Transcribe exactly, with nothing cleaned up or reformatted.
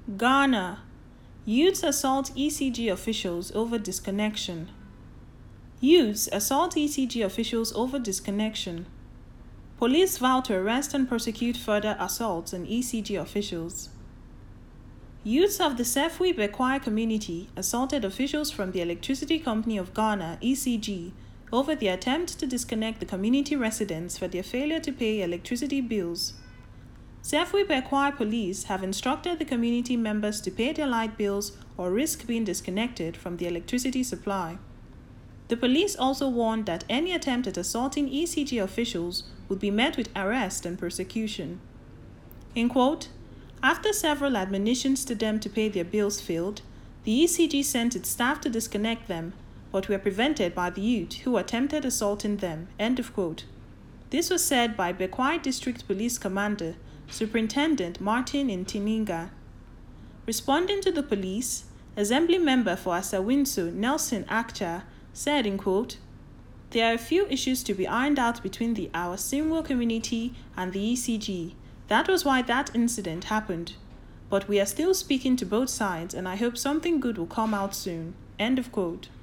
Ghana. Youths assault E C G officials over disconnection. Youths assault E C G officials over disconnection. Police vow to arrest and prosecute further assaults on E C G officials. Youths of the Sefwi Bekwai community assaulted officials from the Electricity Company of Ghana, E C G, over the attempt to disconnect the community residents for their failure to pay electricity bills. Sefwi Bekwai police have instructed the community members to pay their light bills or risk being disconnected from the electricity supply. The police also warned that any attempt at assaulting E C G officials would be met with arrest and prosecution. In quote, after several admonitions to them to pay their bills failed, the E C G sent its staff to disconnect them, but were prevented by the youth who attempted assaulting them. End of quote. This was said by Bekwai District Police Commander, Superintendent Martin Ntininga. Responding to the police, Assembly Member for Asawinso, Nelson Akcha, said in quote, there are a few issues to be ironed out between the our Simwo community and the E C G. That was why that incident happened. But we are still speaking to both sides and I hope something good will come out soon. End of quote.